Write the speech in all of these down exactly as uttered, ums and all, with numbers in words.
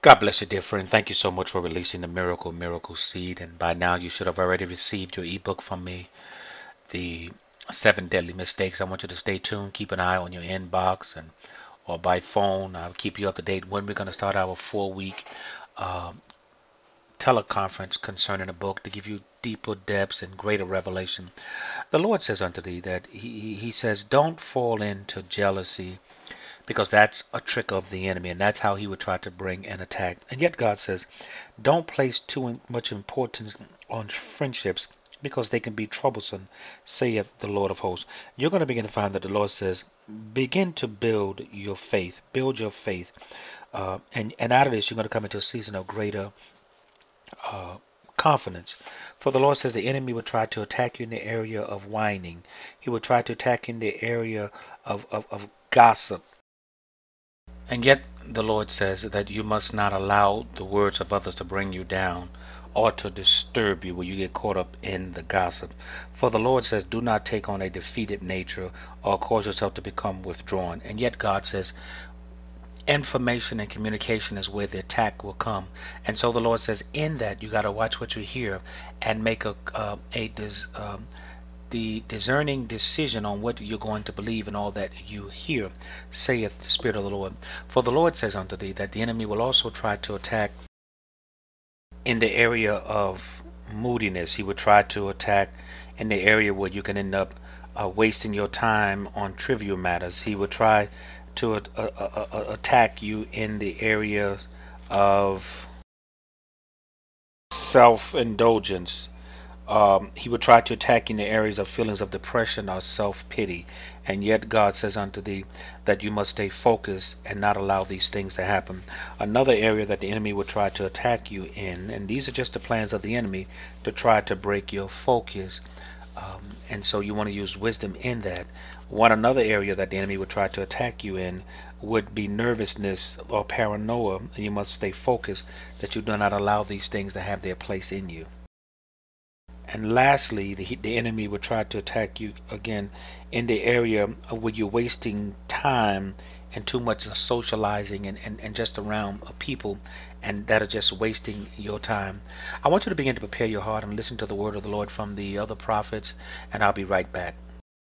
God bless you, dear friend. Thank you so much for releasing the Miracle Miracle Seed. And by now, you should have already received your ebook from me, The Seven Deadly Mistakes. I want you to stay tuned. Keep an eye on your inbox and or by phone. I'll keep you up to date when we're going to start our four-week uh, teleconference concerning the book to give you deeper depths and greater revelation. The Lord says unto thee that He, he he says, don't fall into jealousy because that's a trick of the enemy, and that's how he would try to bring an attack. And yet God says, don't place too much importance on friendships because they can be troublesome, saith the Lord of hosts. You're going to begin to find that the Lord says, begin to build your faith, build your faith. Uh, and, and out of this, you're going to come into a season of greater uh, confidence. For the Lord says the enemy will try to attack you in the area of whining. He will try to attack you in the area of, of, of gossip. And yet the Lord says that you must not allow the words of others to bring you down or to disturb you where you get caught up in the gossip. For the Lord says, do not take on a defeated nature or cause yourself to become withdrawn. And yet God says, information and communication is where the attack will come. And so the Lord says, in that you got to watch what you hear and make a uh, a dis, um, the discerning decision on what you're going to believe and all that you hear, saith the Spirit of the Lord. For the Lord says unto thee that the enemy will also try to attack in the area of moodiness. He would try to attack in the area where you can end up uh, wasting your time on trivial matters. He would try to uh, uh, uh, attack you in the area of self-indulgence. Um, he would try to attack in the areas of feelings of depression or self-pity. And yet God says unto thee that you must stay focused and not allow these things to happen. Another area that the enemy would try to attack you in, and these are just the plans of the enemy to try to break your focus. Um, and so you want to use wisdom in that. One another area that the enemy would try to attack you in would be nervousness or paranoia. And you must stay focused that you do not allow these things to have their place in you. And lastly, the, the enemy will try to attack you again in the area of where you're wasting time and too much socializing and, and, and just around people, and that are just wasting your time. I want you to begin to prepare your heart and listen to the word of the Lord from the other prophets, and I'll be right back.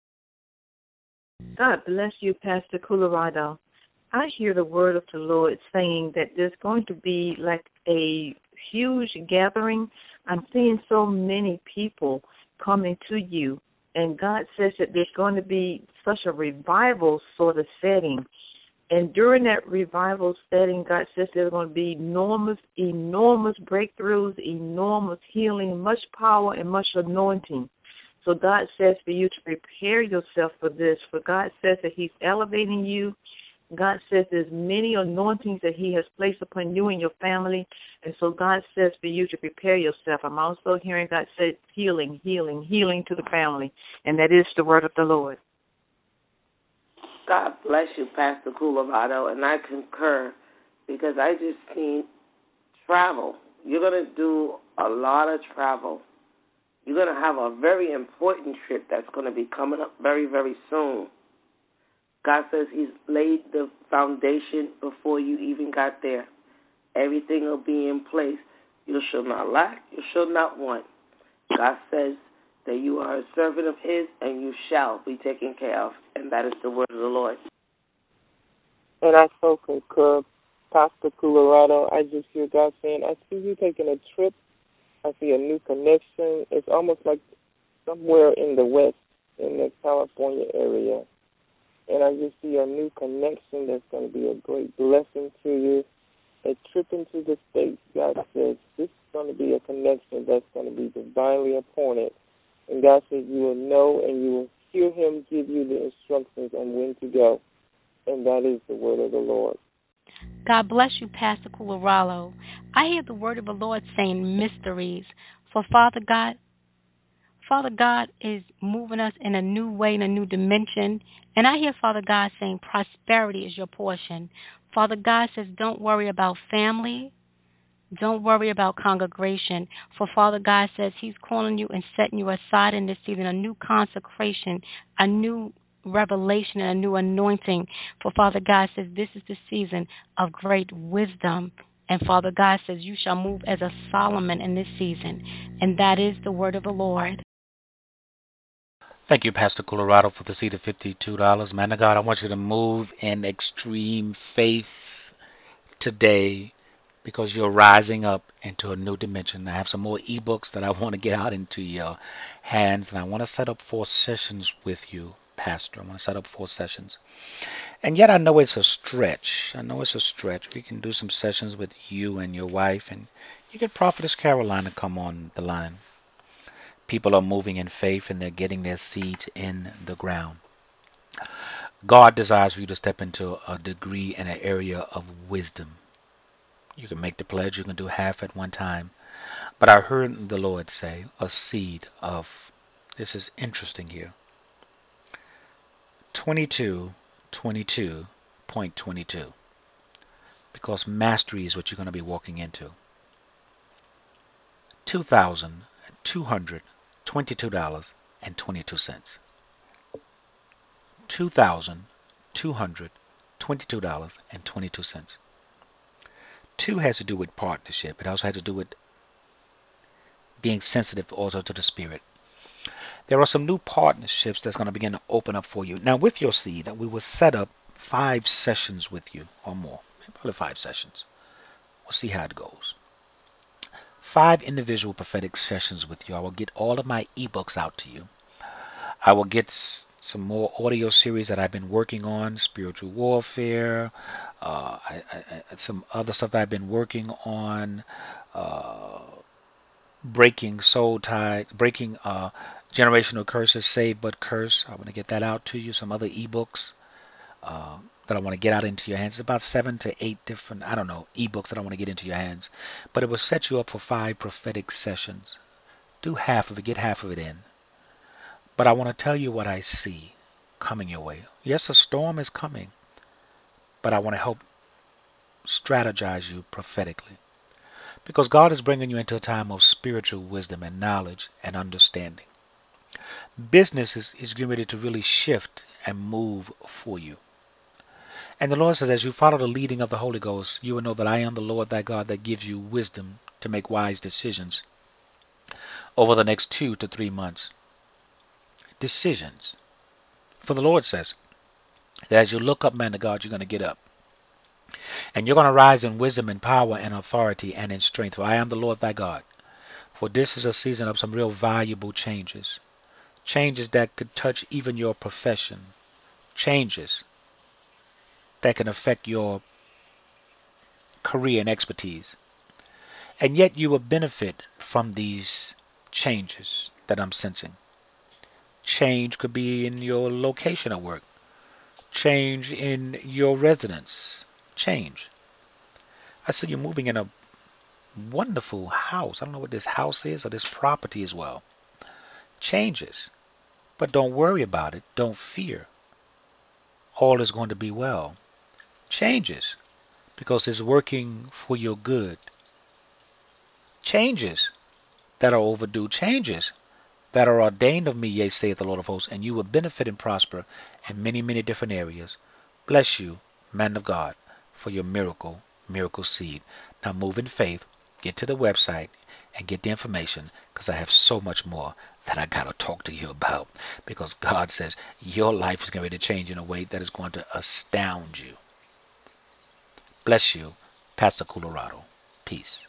God bless you, Pastor Colorado. I hear the word of the Lord saying that there's going to be like a huge gathering. I'm seeing so many people coming to you, and God says that there's going to be such a revival sort of setting. And during that revival setting, God says there's going to be enormous, enormous breakthroughs, enormous healing, much power, and much anointing. So God says for you to prepare yourself for this. For God says that He's elevating you. God says there's many anointings that He has placed upon you and your family. And so God says for you to prepare yourself. I'm also hearing God say healing, healing, healing to the family. And that is the word of the Lord. God bless you, Pastor Colorado, and I concur because I just seen travel. You're going to do a lot of travel. You're going to have a very important trip that's going to be coming up very, very soon. God says He's laid the foundation before you even got there. Everything will be in place. You shall not lack. You shall not want. God says that you are a servant of His and you shall be taken care of. And that is the word of the Lord. And I so concur, Pastor Colorado. I just hear God saying, I see you taking a trip. I see a new connection. It's almost like somewhere in the West, in the California area. And I just see a new connection that's going to be a great blessing to you. A trip into the States, God says, this is going to be a connection that's going to be divinely appointed. And God says you will know and you will hear Him give you the instructions on when to go. And that is the word of the Lord. God bless you, Pastor Colorado. I hear the word of the Lord saying mysteries. For Father God, Father God is moving us in a new way, in a new dimension. And I hear Father God saying prosperity is your portion. Father God says don't worry about family. Don't worry about congregation. For Father God says He's calling you and setting you aside in this season, a new consecration, a new revelation, and a new anointing. For Father God says this is the season of great wisdom And Father God says, you shall move as a Solomon in this season. And that is the word of the Lord. Thank you, Pastor Colorado, for the seed of fifty-two dollars. Man of God, I want you to move in extreme faith today because you're rising up into a new dimension. I have some more ebooks that I want to get out into your hands, and I want to set up four sessions with you, Pastor. I want to set up four sessions. And yet I know it's a stretch. I know it's a stretch. We can do some sessions with you and your wife, and you get Prophetess Caroline to come on the line. People are moving in faith, and they're getting their seeds in the ground. God desires for you to step into a degree and an area of wisdom. You can make the pledge. You can do half at one time. But I heard the Lord say a seed of, this is interesting here, twenty-two twenty-two point two two. Because mastery is what you're going to be walking into. two thousand two hundred twenty-two dollars and twenty-two cents. two thousand two hundred twenty-two dollars and twenty-two cents. Two has to do with partnership. It also has to do with being sensitive also to the Spirit. There are some new partnerships that's going to begin to open up for you. Now, with your seed, we will set up five sessions with you or more. Probably five sessions. We'll see how it goes. Five individual prophetic sessions with you. I will get all of my ebooks out to you. I will get some more audio series that I've been working on, spiritual warfare, uh, I, I, some other stuff that I've been working on, uh, breaking soul ties, breaking uh, generational curses, save but curse. I want to get that out to you. Some other ebooks uh, that I want to get out into your hands. It's about seven to eight different, I don't know, ebooks that I want to get into your hands. But it will set you up for five prophetic sessions. Do half of it, get half of it in. But I want to tell you what I see coming your way. Yes, a storm is coming, but I want to help strategize you prophetically. Because God is bringing you into a time of spiritual wisdom and knowledge and understanding. Business is, is getting ready to really shift and move for you. And the Lord says, as you follow the leading of the Holy Ghost, you will know that I am the Lord thy God that gives you wisdom to make wise decisions over the next two to three months. Decisions. For the Lord says that as you look up, man of God, you're going to get up. And you're going to rise in wisdom and power and authority and in strength. For I am the Lord thy God. For this is a season of some real valuable changes. Changes that could touch even your profession. Changes that can affect your career and expertise. And yet you will benefit from these changes that I'm sensing. Change could be in your location of work. Change in your residence. Change. I see you're moving in a wonderful house. I don't know what this house is or this property as well. Changes. But don't worry about it. Don't fear. All is going to be well. Changes. Because it's working for your good. Changes that are overdue. Changes that are ordained of me, yea, saith the Lord of hosts, and you will benefit and prosper in many, many different areas. Bless you, man of God, for your miracle, miracle seed. Now move in faith, get to the website, and get the information, because I have so much more that I got to talk to you about, because God says your life is going to change in a way that is going to astound you. Bless you, Pastor Colorado. Peace.